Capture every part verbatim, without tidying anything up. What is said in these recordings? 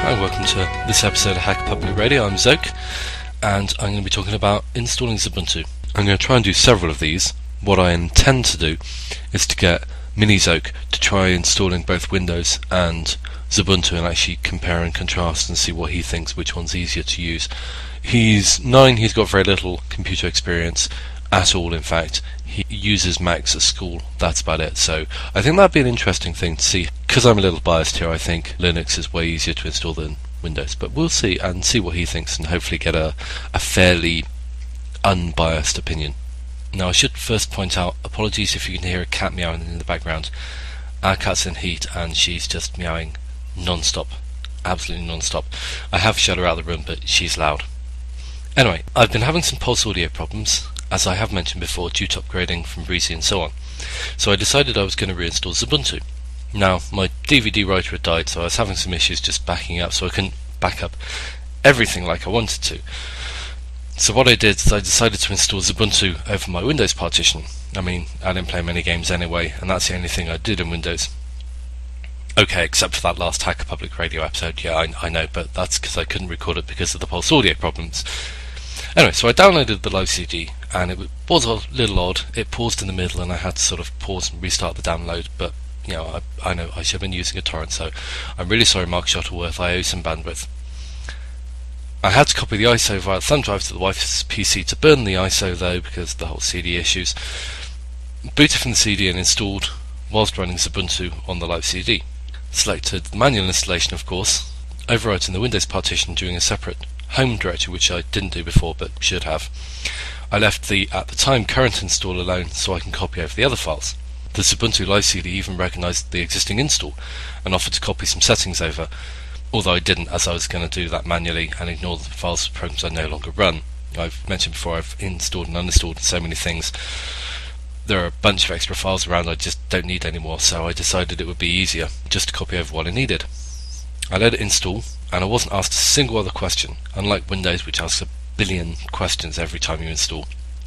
and welcome to this episode of Hacker Public Radio. I'm Zoke, and I'm going to be talking about installing Xubuntu. I'm going to try and do several of these. What I intend to do is to get Mini-Zoke to try installing both Windows and Xubuntu and actually compare and contrast and see what he thinks, which one's easier to use. He's nine, he's got very little computer experience at all. In fact, he uses Macs at school, that's about it. So I think that'd be an interesting thing to see. Because I'm a little biased here, I think Linux is way easier to install than Windows, but we'll see and see what he thinks and hopefully get a, a fairly unbiased opinion. Now, I should first point out, apologies if you can hear a cat meowing in the background. Our cat's in heat and she's just meowing non-stop, absolutely non-stop. I have shut her out of the room, but she's loud. Anyway, I've been having some Pulse audio problems, as I have mentioned before, due to upgrading from Breezy and so on. So I decided I was going to reinstall Xubuntu. Now, my D V D writer had died, so I was having some issues just backing up, so I couldn't back up everything like I wanted to. So what I did is I decided to install Xubuntu over my Windows partition. I mean, I didn't play many games anyway, and that's the only thing I did in Windows. Okay, except for that last Hacker Public Radio episode, yeah, I, I know, but that's because I couldn't record it because of the Pulse audio problems. Anyway, so I downloaded the live C D, and it was a little odd. It paused in the middle, and I had to sort of pause and restart the download, but you know, I, I know I should have been using a torrent, so I'm really sorry, Mark Shuttleworth, I owe some bandwidth. I had to copy the I S O via the thumb drive to the wife's P C to burn the I S O though, because of the whole C D issues. Booted from the C D and installed whilst running Xubuntu on the live C D. Selected the manual installation, of course, overwriting the Windows partition doing a separate home directory, which I didn't do before but should have. I left the at the time current install alone so I can copy over the other files. The Xubuntu live C D even recognised the existing install and offered to copy some settings over, although I didn't, as I was going to do that manually and ignore the files for programs I no longer run. I've mentioned before I've installed and uninstalled so many things. There are a bunch of extra files around I just don't need anymore, so I decided it would be easier just to copy over what I needed. I let it install, and I wasn't asked a single other question, unlike Windows, which asks a billion questions every time you install.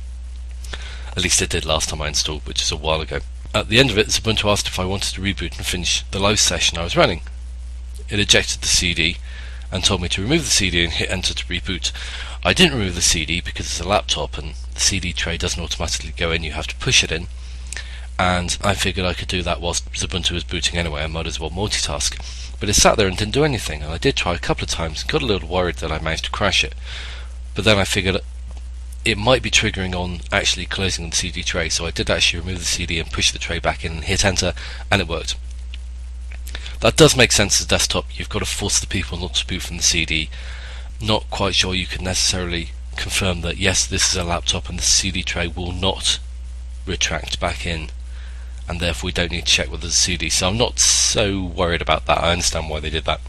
At least it did last time I installed, which is a while ago. At the end of it, Xubuntu asked if I wanted to reboot and finish the live session I was running. It ejected the C D and told me to remove the C D and hit enter to reboot. I didn't remove the C D because it's a laptop and the C D tray doesn't automatically go in, you have to push it in. And I figured I could do that whilst Xubuntu was booting anyway, I might as well multitask. But it sat there and didn't do anything, and I did try a couple of times and got a little worried that I managed to crash it. But then I figured it might be triggering on actually closing the C D tray, so I did actually remove the C D and push the tray back in and hit enter, and it worked. That does make sense as a desktop. You've got to force the people not to boot from the C D. Not quite sure you can necessarily confirm that yes, this is a laptop and the C D tray will not retract back in, and therefore we don't need to check whether there's a C D, so I'm not so worried about that. I understand why they did that.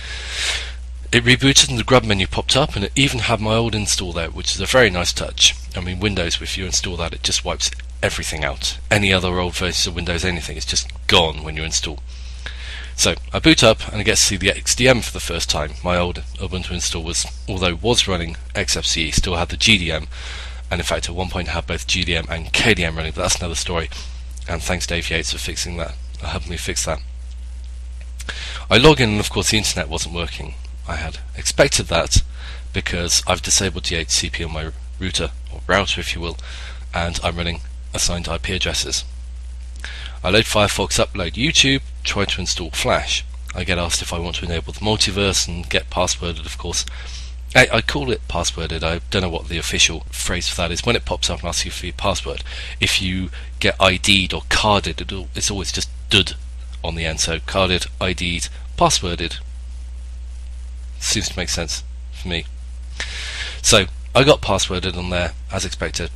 It rebooted and the grub menu popped up, and it even had my old install there, which is a very nice touch. I mean, Windows, if you install that, it just wipes everything out. Any other old versions of Windows, anything, it's just gone when you install. So I boot up and I get to see the X D M for the first time. My old Ubuntu install was, although was running X F C E, still had the G D M, and in fact at one point had both G D M and K D M running, but that's another story. And thanks Dave Yates for fixing that, or helping me fix that. I log in and of course the internet wasn't working. I had expected that because I've disabled D H C P on my router, or router if you will, and I'm running assigned I P addresses. I load Firefox up, load YouTube, try to install Flash. I get asked if I want to enable the multiverse and get passworded, of course. I, I call it passworded. I don't know what the official phrase for that is. When it pops up and asks you for your password, if you get I D'd or carded, it'll, it's always just D D on the end. So carded, I D'd, passworded. Seems to make sense for me. So I got passworded on there as expected.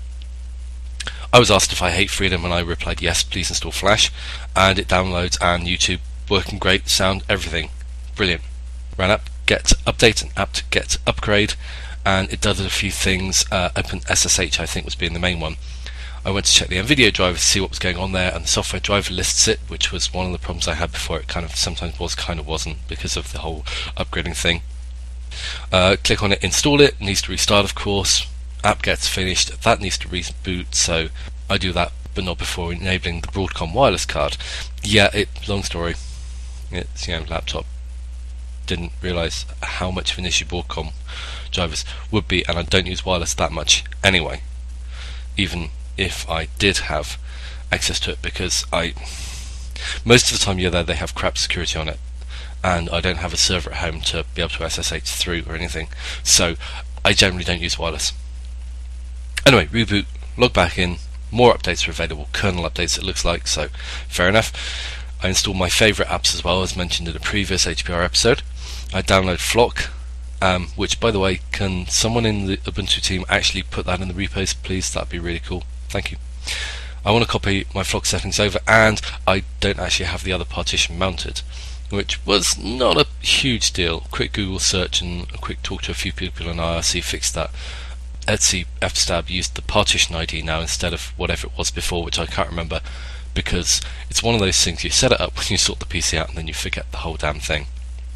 I was asked if I hate freedom and I replied yes, please install Flash, and it downloads, and YouTube working great, sound, everything brilliant. Ran up get update and apt get upgrade, and it does a few things. uh, Open S S H I think was being the main one. I went to check the NVIDIA driver to see what was going on there, and the software driver lists it, which was one of the problems I had before. It kind of sometimes was, kind of wasn't, because of the whole upgrading thing. Uh, click on it, install it, needs to restart of course. App gets finished, that needs to reboot, so I do that, but not before enabling the Broadcom wireless card. Yeah, it long story. It's, you know, laptop. didn't realise how much of an issue Broadcom drivers would be, and I don't use wireless that much anyway, even if I did have access to it, because I most of the time you're there they have crap security on it, and I don't have a server at home to be able to S S H through or anything, so I generally don't use wireless. Anyway, reboot, log back in, more updates are available, kernel updates it looks like, so fair enough. I installed my favourite apps as well, as mentioned in a previous H P R episode. I download Flock, um, which by the way, can someone in the Ubuntu team actually put that in the repos please? That'd be really cool, thank you. I want to copy my Flock settings over, and I don't actually have the other partition mounted, which was not a huge deal. Quick Google search and a quick talk to a few people in I R C fixed that. Etsy fstab used the partition I D now instead of whatever it was before, which I can't remember, because it's one of those things you set it up when you sort the P C out and then you forget the whole damn thing.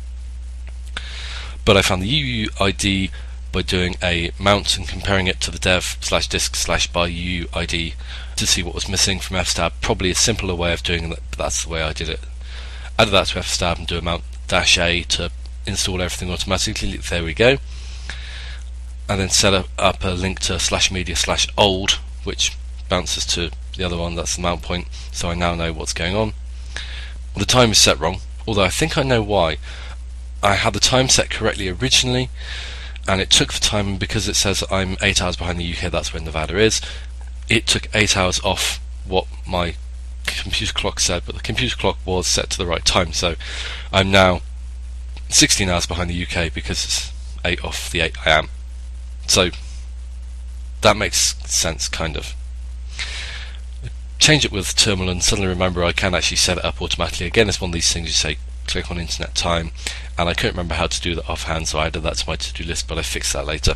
But I found the U U I D by doing a mount and comparing it to the dev slash disk slash by U U I D to see what was missing from fstab. Probably a simpler way of doing it, but that's the way I did it. Added that to fstab and do a mount dash A to install everything automatically. There we go. And then set up, up a link to slash media slash old, which bounces to the other one, that's the mount point, so I now know what's going on. The time is set wrong, although I think I know why. I had the time set correctly originally, and it took the time, and because it says I'm eight hours behind the U K, that's when Nevada is, it took eight hours off what my computer clock said, but the computer clock was set to the right time, so I'm now sixteen hours behind the U K because it's eight off the eight I am. So that makes sense, kind of. Change it with terminal and suddenly remember I can actually set it up automatically. Again, it's one of these things you say click on internet time, and I couldn't remember how to do that offhand, so I added that to my to-do list, but I fixed that later.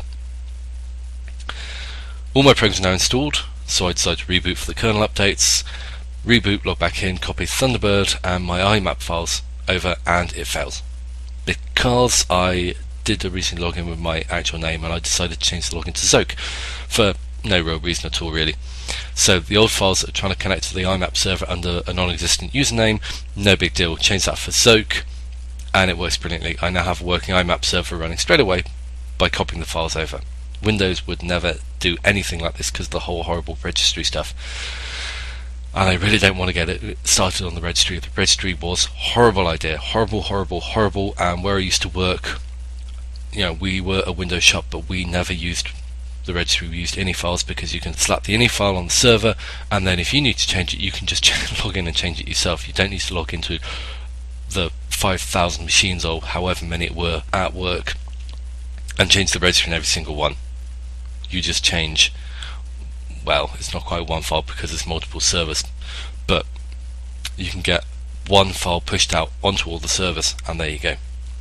All my programs are now installed, so I decided to reboot for the kernel updates. Reboot, log back in, copy Thunderbird and my I map files over, and it fails because I did a recent login with my actual name and I decided to change the login to Zoke for no real reason at all, really. So the old files that are trying to connect to the I map server under a non-existent username, no big deal, change that for Zoke and it works brilliantly. I now have a working I map server running straight away by copying the files over. Windows would never do anything like this because of the whole horrible registry stuff, and I really don't want to get it started on the registry. The registry was a horrible idea, horrible, horrible, horrible, and where I used to work, you know, we were a Windows shop, but we never used the registry. We used ini files because you can slap the ini file on the server, and then if you need to change it, you can just log in and change it yourself. You don't need to log into the five thousand machines or however many it were at work and change the registry in every single one. You just change, well, it's not quite one file because it's multiple servers, but you can get one file pushed out onto all the servers, and there you go.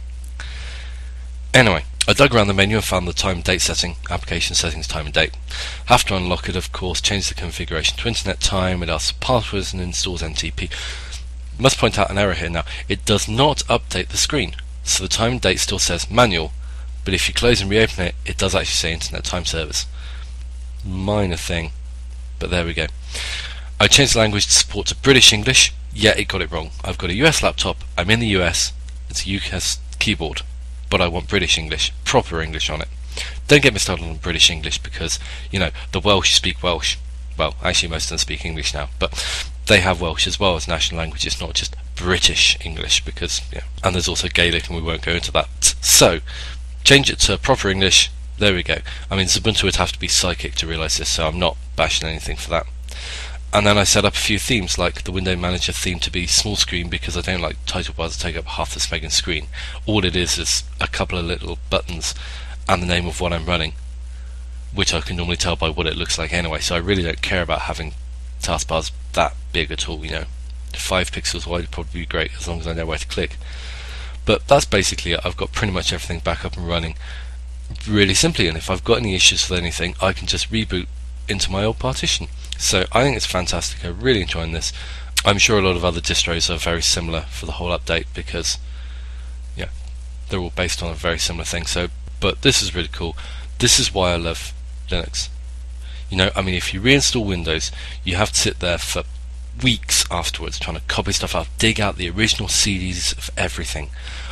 Anyway, I dug around the menu and found the time and date setting, application settings, time and date. Have to unlock it, of course, change the configuration to internet time, it asks for passwords and installs N T P. Must point out an error here now. It does not update the screen, so the time and date still says manual, but if you close and reopen it, it does actually say internet time service. Minor thing, but there we go. I changed the language to support to British English, yet it got it wrong. I've got a U S laptop, I'm in the U S, it's a U S keyboard, but I want British English, proper English on it. Don't get me started on British English because, you know, the Welsh speak Welsh. Well, actually most of them speak English now, but they have Welsh as well as national language. It's not just British English because, yeah, and there's also Gaelic and we won't go into that. So, change it to proper English, there we go. I mean, Ubuntu would have to be psychic to realise this, so I'm not bashing anything for that. And then I set up a few themes, like the window manager theme to be small screen because I don't like title bars to take up half the smeggen screen. All it is is a couple of little buttons and the name of what I'm running, which I can normally tell by what it looks like anyway, so I really don't care about having taskbars that big at all, you know. Five pixels wide would probably be great as long as I know where to click. But that's basically it. I've got pretty much everything back up and running really simply, and if I've got any issues with anything, I can just reboot into my old partition. So I think it's fantastic. I'm really enjoying this. I'm sure a lot of other distros are very similar for the whole update because, yeah, they're all based on a very similar thing. So, but this is really cool. This is why I love Linux. You know, I mean, if you reinstall Windows, you have to sit there for weeks afterwards trying to copy stuff out, dig out the original C Ds of everything.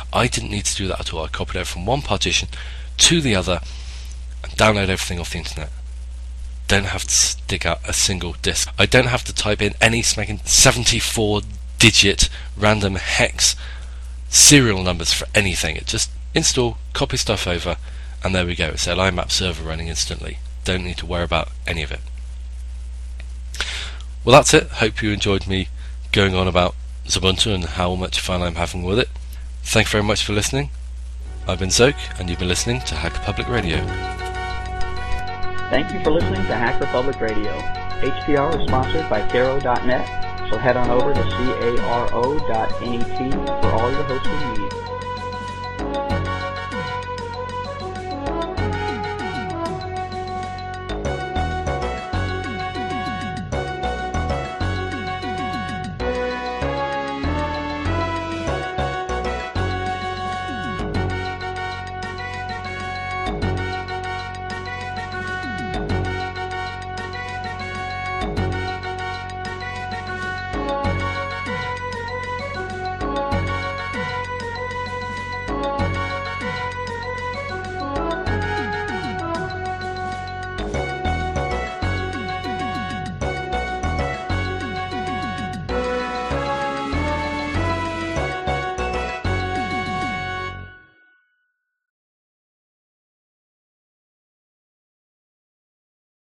I didn't need to do that at all. I copied it from one partition to the other and download everything off the internet. Don't have to stick out a single disk. I don't have to type in any smacking seventy-four digit random hex serial numbers for anything. It just install, copy stuff over, and there we go. It's L I map server running instantly. Don't need to worry about any of it. Well, that's it. Hope you enjoyed me going on about Xubuntu and how much fun I'm having with it. Thank you very much for listening. I've been Zoke, and you've been listening to Hacker Public Radio. Thank you for listening to Hacker Public Radio. H P R is sponsored by Caro dot net, so head on over to caro dot net for all your hosting needs.